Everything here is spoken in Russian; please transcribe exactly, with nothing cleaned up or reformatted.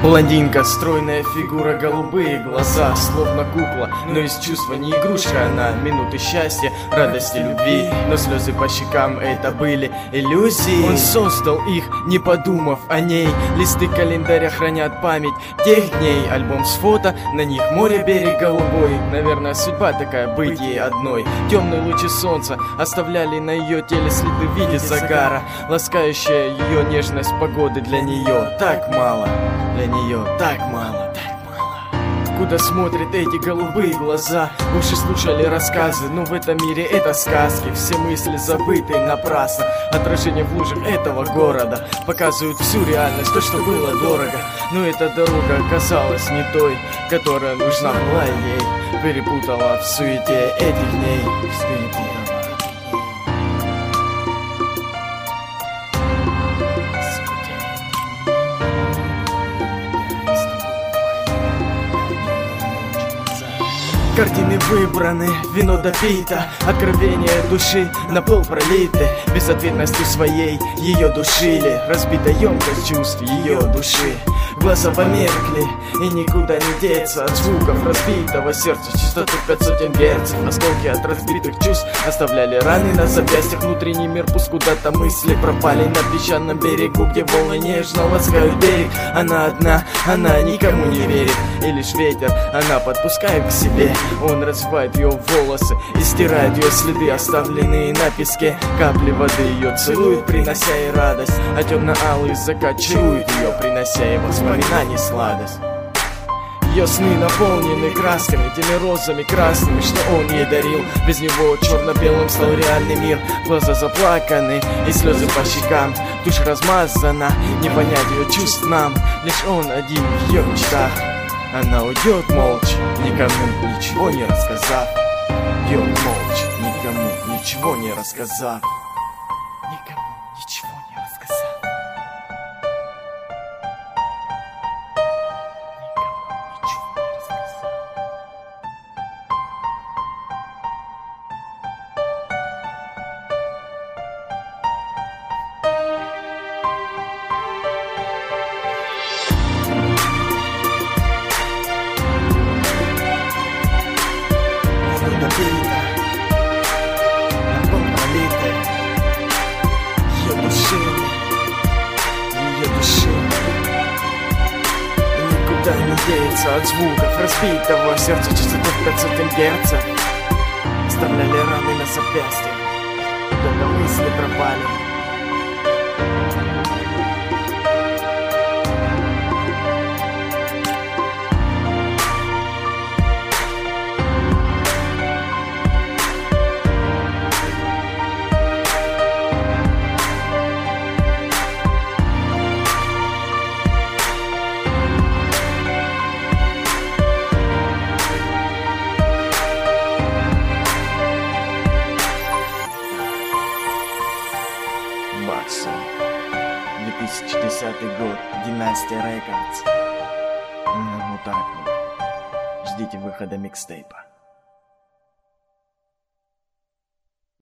Блондинка, стройная фигура, голубые глаза, словно кукла, но из чувства не игрушка она. Минуты счастья, радости, любви, но слезы по щекам это были иллюзии. Он создал их, не подумав о ней. Листы календаря хранят память тех дней. Альбом с фото, на них море, берег голубой. Наверное, судьба такая, быть ей одной. Темные лучи солнца оставляли на ее теле следы в виде загара. Ласкающая ее нежность погоды для нее так мало. Для нее так мало, так мало. Куда смотрят эти голубые глаза? Уши слушали рассказы, но в этом мире это сказки. Все мысли забыты напрасно. Отражение в лужах этого города показывают всю реальность, то, что было дорого. Но эта дорога оказалась не той, которая нужна была ей. Перепутала в суете этих дней. Перепутала. Картины выбраны, вино допито, откровения души на пол пролиты. Безответностью своей ее душили, разбита емкость чувств ее души. Глаза померкли, и никуда не деться от звуков разбитого сердца. Частоту пять сотен герц, осколки от разбитых чувств оставляли раны на запястьях. Внутренний мир пусть куда-то мысли пропали на песчаном берегу, где волны нежно ласкают берег. Она одна, она никому не верит, и лишь ветер она подпускает к себе. Он развивает ее волосы и стирает ее следы, оставленные на песке. Капли воды ее целуют, принося ей радость, а темно-алый закат чарует ее, принося ей воспоминаний сладость. Ее сны наполнены красками, теми розами красными, что он ей дарил. Без него черно-белым стал реальный мир. Глаза заплаканы и слезы по щекам. Душа размазана, не понять ее чувств нам. Лишь он один в ее мечтах. Она уйдет молча, никому ничего не рассказав. Уйдет молча, никому ничего не рассказав. Никому ничего не рассказав. Альбом пролитый, ее души, ее души. Никуда не деется от звуков разбитого сердца. Частоту пять сотен герцов оставляли раны на запястьях, куда-то мысли пропали. Баксон, две тысячи десятый год, Династия Рекордс. Ну так вот. Ждите выхода микстейпа.